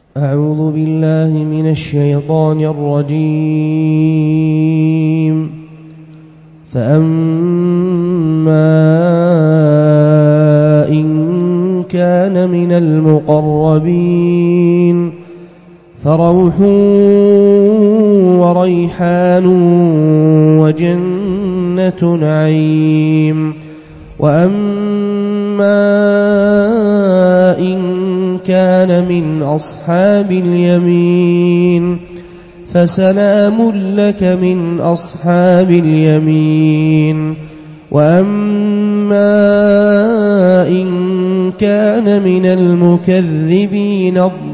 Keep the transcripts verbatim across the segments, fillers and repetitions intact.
أعوذ بالله من الشيطان الرجيم. فأما إن كان من المقربين فروح وريحان وجنة نعيم. وأما إن كان من أصحاب اليمين فسلام لك من أصحاب اليمين. وأما إن كان من المكذبين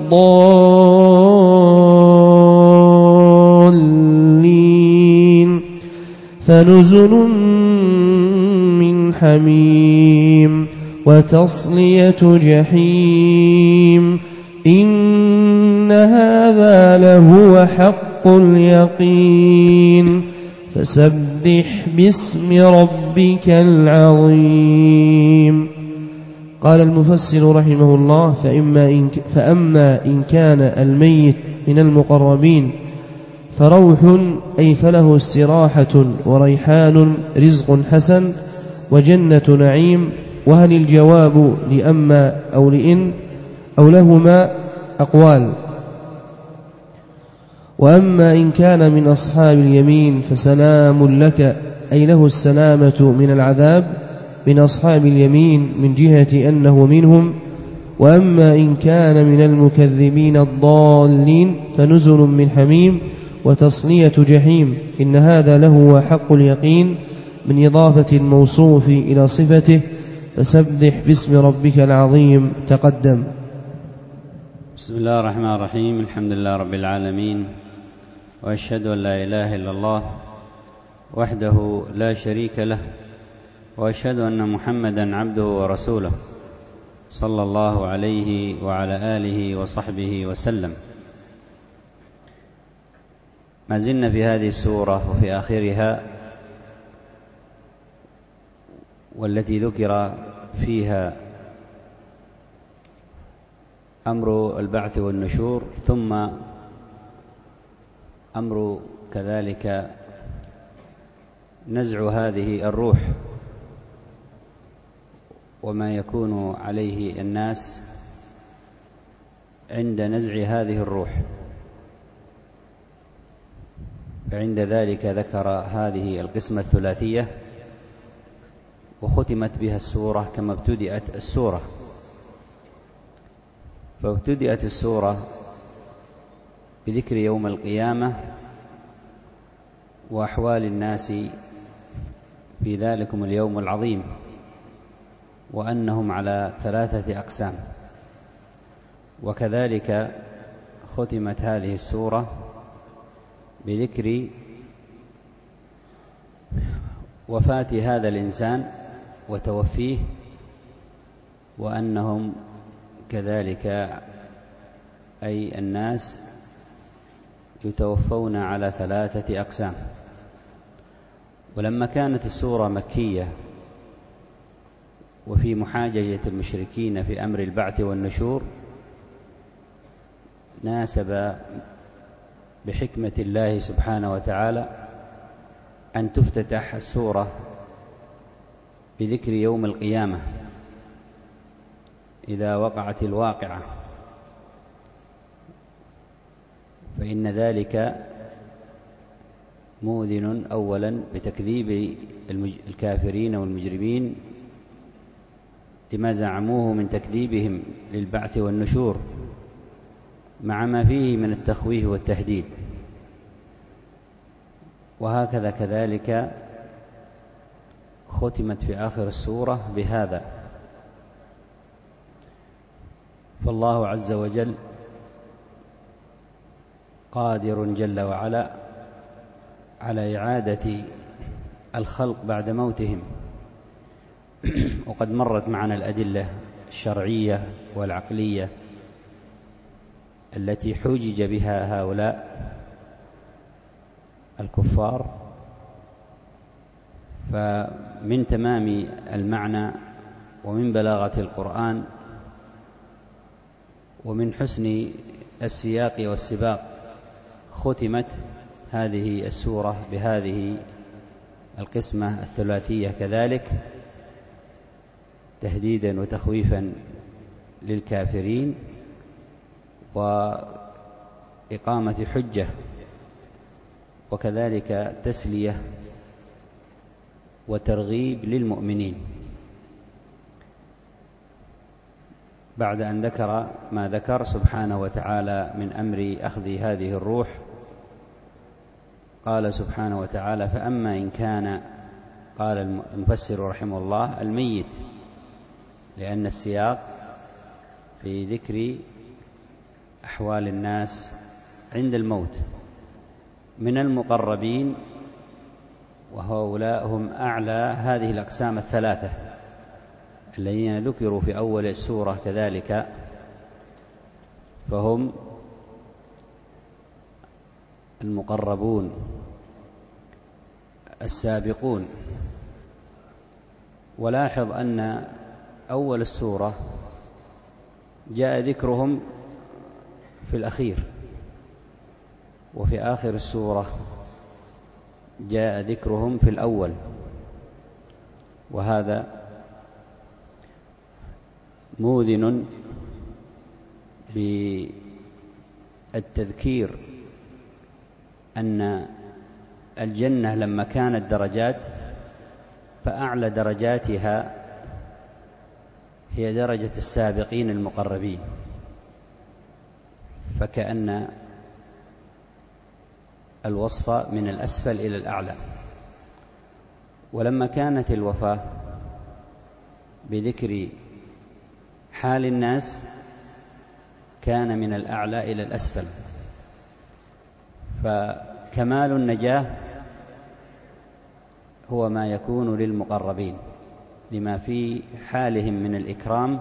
الضالين فنزل من حميم وتصلية جحيم. إن هذا لهو حق اليقين. فسبح باسم ربك العظيم. قال المفسر رحمه الله: فإما إن فأما إن كان الميت من المقربين فروح أي فله استراحة وريحان رزق حسن وجنة نعيم. وهل الجواب لأما أو لإن أو لهما أقوال. وأما إن كان من أصحاب اليمين فسلام لك أي له السلامة من العذاب من أصحاب اليمين من جهة أنه منهم. وأما إن كان من المكذبين الضالين فنزل من حميم وتصلية جحيم. إن هذا له حق اليقين من إضافة الموصوف إلى صفته. فسبح باسم ربك العظيم تقدم. بسم الله الرحمن الرحيم. الحمد لله رب العالمين، وأشهد أن لا إله إلا الله وحده لا شريك له، وأشهد أن محمدا عبده ورسوله صلى الله عليه وعلى آله وصحبه وسلم. ما زلنا في هذه السورة وفي آخرها، والتي ذكر فيها أمر البعث والنشور، ثم أمر كذلك نزع هذه الروح وما يكون عليه الناس عند نزع هذه الروح. فعند ذلك ذكر هذه القسمة الثلاثية، وختمت بها السورة كما ابتدأت السورة. فابتدأت السورة بذكر يوم القيامة وأحوال الناس في ذلكم اليوم العظيم، وأنهم على ثلاثة أقسام. وكذلك ختمت هذه السورة بذكر وفاة هذا الإنسان وتوفيه، وأنهم كذلك أي الناس يتوفون على ثلاثة أقسام. ولما كانت السورة مكية وفي محاججة المشركين في أمر البعث والنشور، ناسب بحكمة الله سبحانه وتعالى أن تفتتح السورة بذكر يوم القيامة إذا وقعت الواقعة، فإن ذلك موذن أولا بتكذيب الكافرين والمجرمين لما زعموه من تكذيبهم للبعث والنشور، مع ما فيه من التخويف والتهديد. وهكذا كذلك ختمت في آخر السورة بهذا. فالله عز وجل قادر جل وعلا على إعادة الخلق بعد موتهم. وقد مرت معنا الأدلة الشرعية والعقلية التي حجج بها هؤلاء الكفار. فمن تمام المعنى ومن بلاغة القرآن ومن حسن السياق والسباق ختمت هذه السورة بهذه القسمة الثلاثية كذلك، تهديدا وتخويفا للكافرين، وإقامة حجة، وكذلك تسلية وترغيب للمؤمنين. بعد أن ذكر ما ذكر سبحانه وتعالى من أمر أخذ هذه الروح، قال سبحانه وتعالى: فأما إن كان، قال المفسر رحمه الله، الميت، لأن السياق في ذكر أحوال الناس عند الموت من المقربين، وهؤلاء هم أعلى هذه الأقسام الثلاثة الذين ذكروا في أول السورة كذلك، فهم المقربون السابقون. ولاحظ أن أول السورة جاء ذكرهم في الأخير، وفي آخر السورة جاء ذكرهم في الأول، وهذا موذن بالتذكير أن الجنة لما كانت درجات، فأعلى درجاتها هي درجة السابقين المقربين، فكأن الوصف من الأسفل إلى الأعلى. ولما كانت الوفاة بذكر حال الناس كان من الأعلى إلى الأسفل، فكمال النجاة هو ما يكون للمقربين لما في حالهم من الإكرام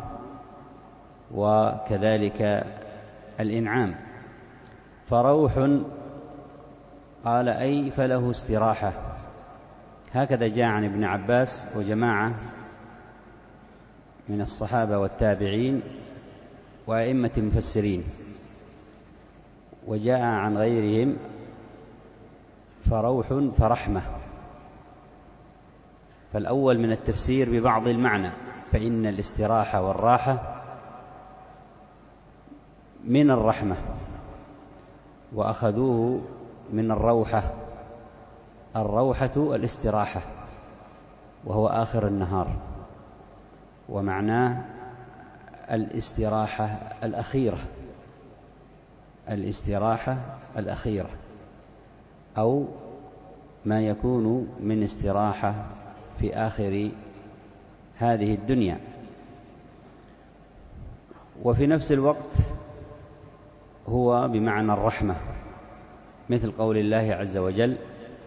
وكذلك الإنعام. فروح قال أي فله استراحة، هكذا جاء عن ابن عباس وجماعة من الصحابة والتابعين وأئمة المفسرين، وجاء عن غيرهم فروح فرحمة. فالأول من التفسير ببعض المعنى، فإن الاستراحة والراحة من الرحمة، وأخذوه من الروحة، الروحة الاستراحة، وهو آخر النهار، ومعناه الاستراحة الأخيرة، الاستراحة الأخيرة، أو ما يكون من استراحة في آخر هذه الدنيا. وفي نفس الوقت هو بمعنى الرحمة، مثل قول الله عز وجل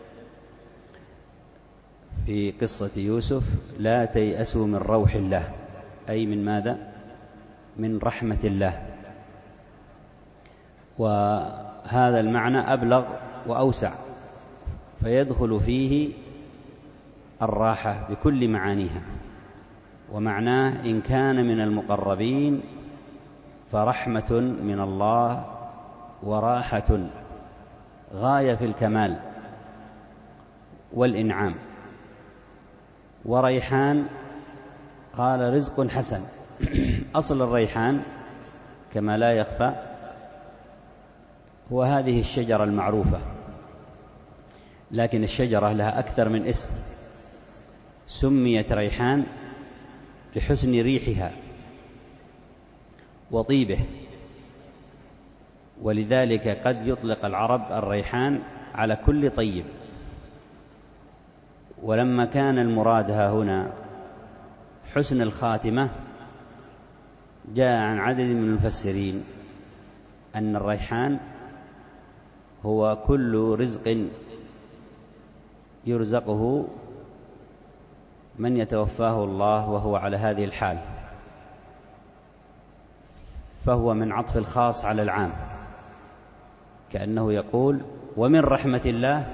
في قصة يوسف: لا تيأسوا من روح الله، أي من ماذا؟ من رحمة الله. وهذا المعنى أبلغ وأوسع، فيدخل فيه الراحة بكل معانيها. ومعناه إن كان من المقربين فرحمة من الله وراحة غاية في الكمال والإنعام. وريحان قال رزق حسن. أصل الريحان كما لا يخفى هو هذه الشجرة المعروفة، لكن الشجرة لها أكثر من اسم. سميت ريحان لحسن ريحها وطيبه، ولذلك قد يطلق العرب الريحان على كل طيب. ولما كان المراد ها هنا حسن الخاتمة، جاء عن عدد من المفسرين أن الريحان هو كل رزق يرزقه من يتوفاه الله وهو على هذه الحال، فهو من عطف الخاص على العام، كأنه يقول: ومن رحمة الله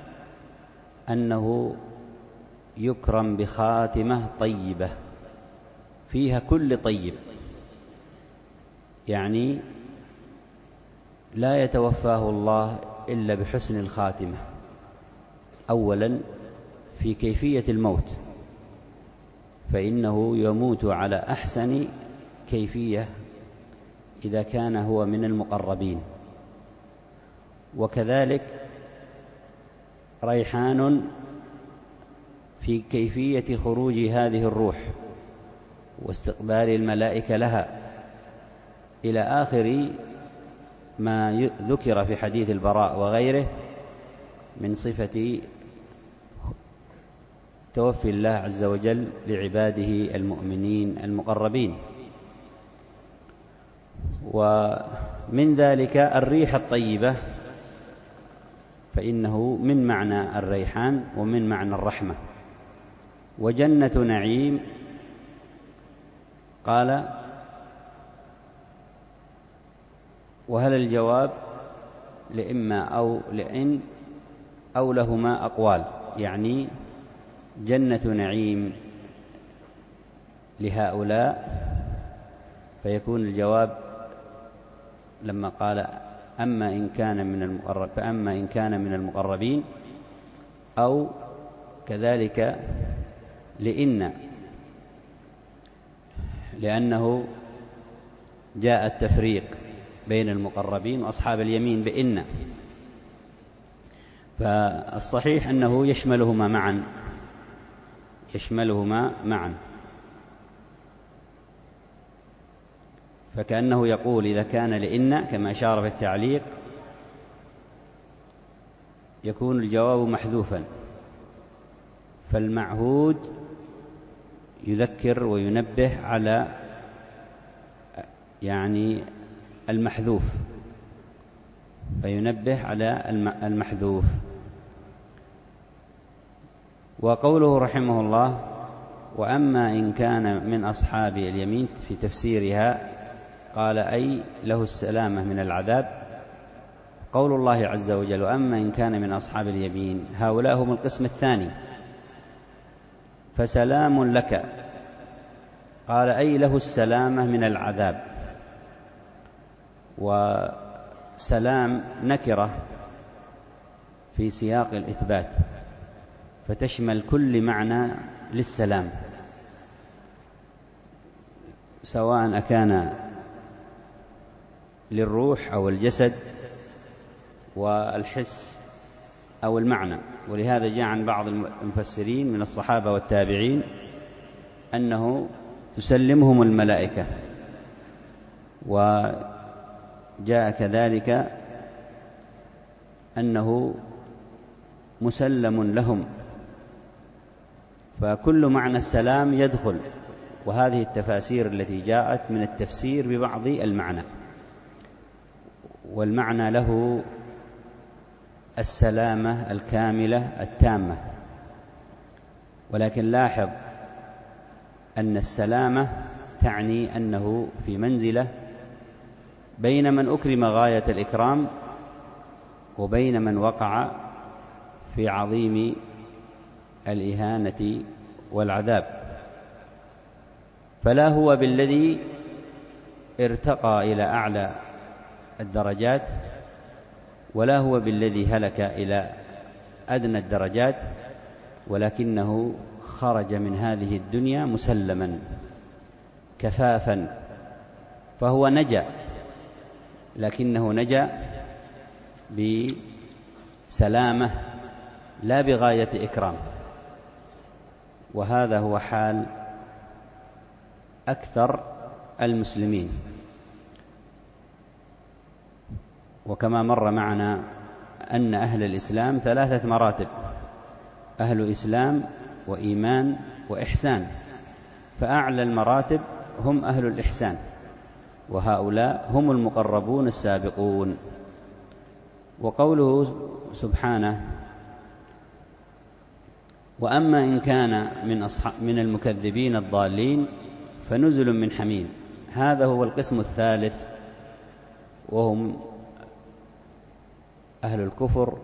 أنه يكرم بخاتمة طيبة فيها كل طيب. يعني لا يتوفاه الله إلا بحسن الخاتمة، أولا في كيفية الموت، فإنه يموت على أحسن كيفية إذا كان هو من المقربين. وكذلك ريحان في كيفية خروج هذه الروح واستقبال الملائكة لها إلى آخر ما ذكر في حديث البراء وغيره من صفة توفي الله عز وجل لعباده المؤمنين المقربين. ومن ذلك الريح الطيبة، فإنه من معنى الريحان ومن معنى الرحمة. وجنة نعيم قال: وهل الجواب لإما أو لإن أو لهما أقوال، يعني جنة نعيم لهؤلاء، فيكون الجواب لما قال أما إن كان من المقرب فأما إن كان من المقربين، أو كذلك لإن، لأنه جاء التفريق بين المقربين وأصحاب اليمين بإن، فالصحيح أنه يشملهما معا يشملهما معا فكأنه يقول إذا كان لإن كما أشار في التعليق يكون الجواب محذوفا، فالمعهود يذكر وينبه على يعني المحذوف، فينبه على المحذوف. وقوله رحمه الله: وأما إن كان من أصحاب اليمين، في تفسيرها قال أي له السلامة من العذاب. قول الله عز وجل: وأما إن كان من أصحاب اليمين، هؤلاء هم القسم الثاني، فسلام لك، قال أي له السلامة من العذاب. وسلام نكرة في سياق الإثبات، فتشمل كل معنى للسلام، سواء أكان للروح أو الجسد والحس أو المعنى. ولهذا جاء عن بعض المفسرين من الصحابة والتابعين أنه تسلمهم الملائكة، وجاء كذلك أنه مسلم لهم، فكل معنى السلام يدخل. وهذه التفاسير التي جاءت من التفسير ببعض المعنى، والمعنى له السلامة الكاملة التامة. ولكن لاحظ أن السلامة تعني أنه في منزلة بين من أكرم غاية الإكرام وبين من وقع في عظيم الإهانة والعذاب، فلا هو بالذي ارتقى إلى أعلى الدرجات، ولا هو بالذي هلك إلى أدنى الدرجات، ولكنه خرج من هذه الدنيا مسلما كفافا، فهو نجا، لكنه نجا بسلامة لا بغاية إكرام. وهذا هو حال أكثر المسلمين. وكما مر معنا أن أهل الإسلام ثلاثة مراتب: أهل إسلام وإيمان وإحسان، فأعلى المراتب هم أهل الإحسان، وهؤلاء هم المقربون السابقون. وقوله سبحانه: وأما إن كان من, أصحاب من المكذبين الضالين فنزل من حميم، هذا هو القسم الثالث، وهم أهل الكفر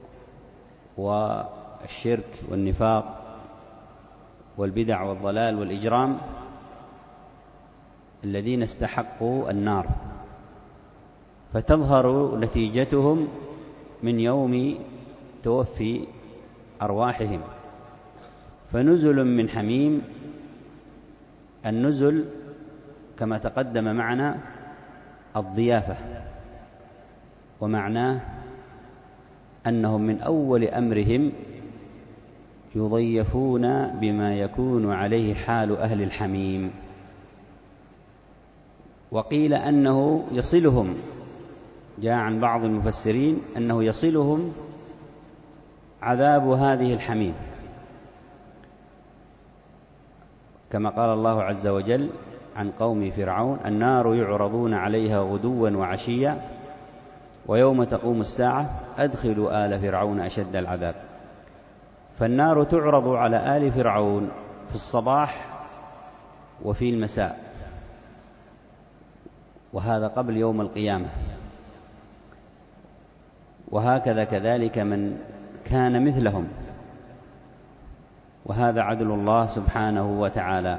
والشرك والنفاق والبدع والضلال والإجرام الذين استحقوا النار. فتظهر نتيجتهم من يوم توفي أرواحهم. فنزل من حميم، النزل كما تقدم معنا الضيافة، ومعناه أنهم من أول أمرهم يضيفون بما يكون عليه حال أهل الحميم. وقيل أنه يصلهم، جاء عن بعض المفسرين أنه يصلهم عذاب هذه الحميم، كما قال الله عز وجل عن قوم فرعون: النار يعرضون عليها غدوا وعشيا ويوم تقوم الساعة أدخلوا آل فرعون أشد العذاب. فالنار تعرض على آل فرعون في الصباح وفي المساء، وهذا قبل يوم القيامة. وهكذا كذلك من كان مثلهم، وهذا عدل الله سبحانه وتعالى.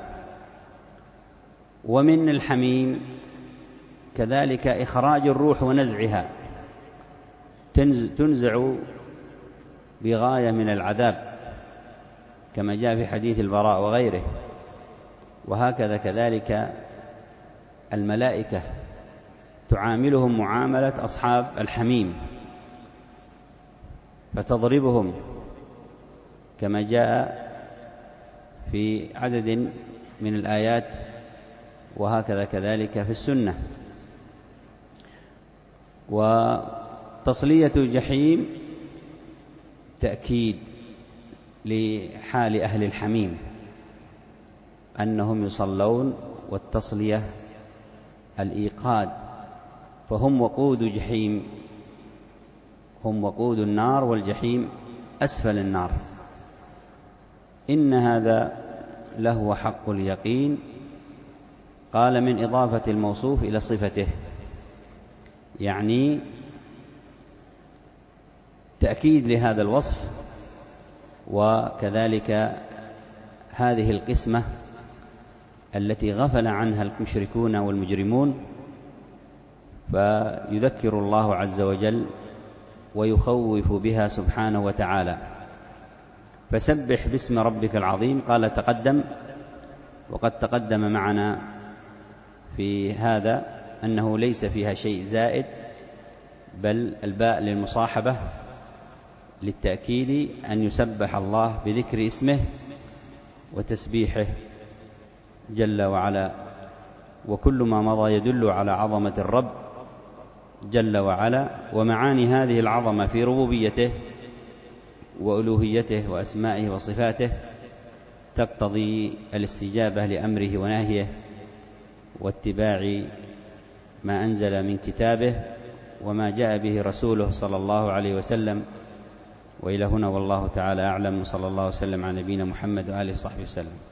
ومن الحميم كذلك إخراج الروح ونزعها، تنزع بغاية من العذاب كما جاء في حديث البراء وغيره. وهكذا كذلك الملائكة تعاملهم معاملة أصحاب الحميم، فتضربهم كما جاء في عدد من الآيات، وهكذا كذلك في السنة. وتصلية الجحيم تأكيد لحال أهل الحميم أنهم يصلون، والتصلية الإيقاد، فهم وقود جحيم، هم وقود النار، والجحيم أسفل النار. إن هذا لهو حق اليقين. قال من إضافة الموصوف إلى صفته، يعني تأكيد لهذا الوصف. وكذلك هذه القسمة التي غفل عنها المشركون والمجرمون، فيذكر الله عز وجل ويخوف بها سبحانه وتعالى. فسبح باسم ربك العظيم. قال تقدم، وقد تقدم معنا في هذا أنه ليس فيها شيء زائد، بل الباء للمصاحبة للتأكيد، أن يسبح الله بذكر اسمه وتسبيحه جل وعلا. وكل ما مضى يدل على عظمة الرب جل وعلا، ومعاني هذه العظمة في ربوبيته وألوهيته وأسمائه وصفاته تقتضي الاستجابة لأمره ونهيه، واتباع ما أنزل من كتابه وما جاء به رسوله صلى الله عليه وسلم. وإلى هنا والله تعالى أعلم، صلى الله وسلم على نبينا محمد وآله وصحبه وسلم.